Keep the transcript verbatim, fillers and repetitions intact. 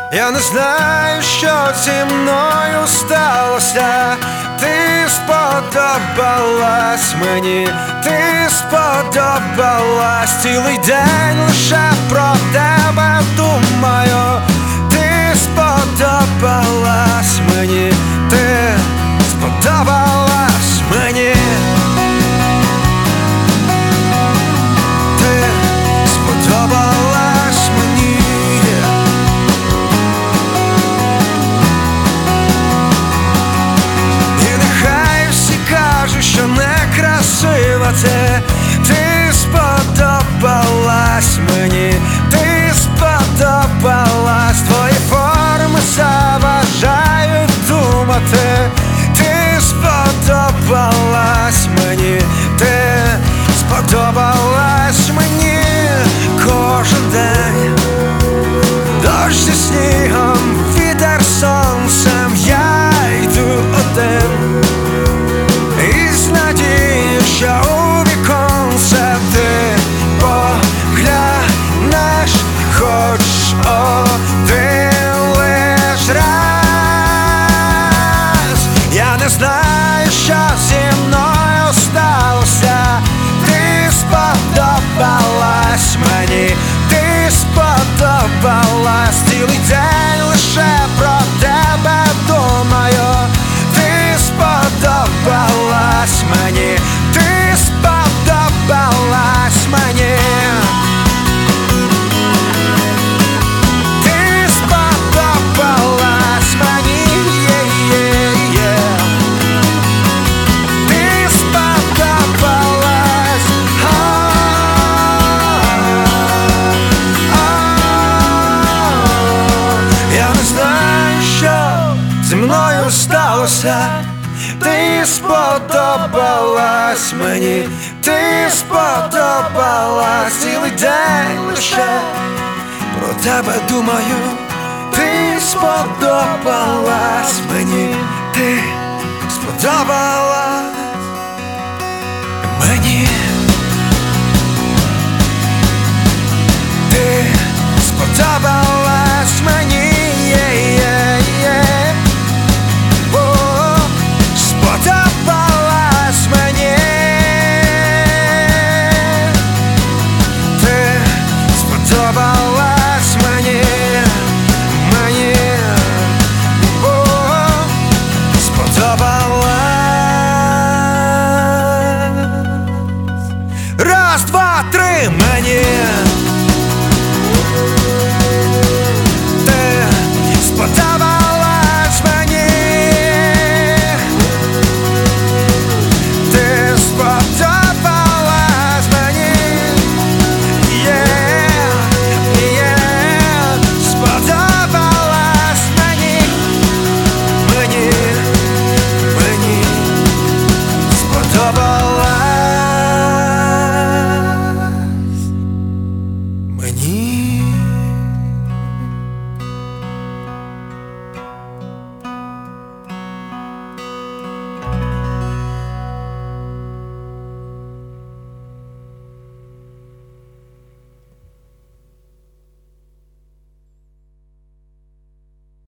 Я не знаю, що зі мною сталося. Ти сподобалась мені, ти сподобалась. Цілий день лише про тебе думаю. Ти сподобалась мені, ти сподобалась мені. Ти сподобалась мені. Що некрасива ти, ти сподобалась мені, ти сподобалась. Твої форми заважають думати. Ти сподобалась мені, ти сподобалась мені. Кожен день дощ зі снігом, вітер сонцем, я йду один. Що у віконце ти поглянеш хоч один лиш раз. Я не знаю, що зі мною сталося. Ти сподобалась мені, ти сподобалась. Цілий день лише про тебе думаю. Ти сподобалась мені, ти сподобалась мені. Ти сподобалась мені, yeah-yeah-yeah. Ти сподобалась. Я не знаю, що зі мною сталося. Ти сподобалась мені, ти сподобалась. Цілий день лише про тебе думаю. Ти сподобалась мені, ти сподобалась.